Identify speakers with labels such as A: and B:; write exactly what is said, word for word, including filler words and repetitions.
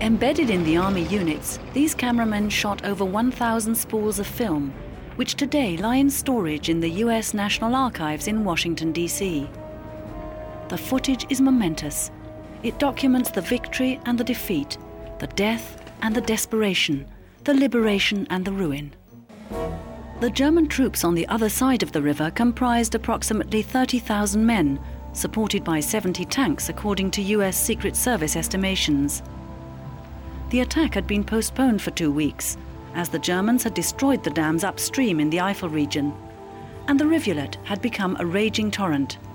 A: Embedded in the army units, these cameramen shot over one thousand spools of film, which today lie in storage in the U S National Archives in Washington, D C The footage is momentous. It documents the victory and the defeat, the death and the desperation, the liberation and the ruin. The German troops on the other side of the river comprised approximately thirty thousand men, supported by seventy tanks according to U S Secret Service estimations. The attack had been postponed for two weeks, as the Germans had destroyed the dams upstream in the Eifel region, and the rivulet had become a raging torrent.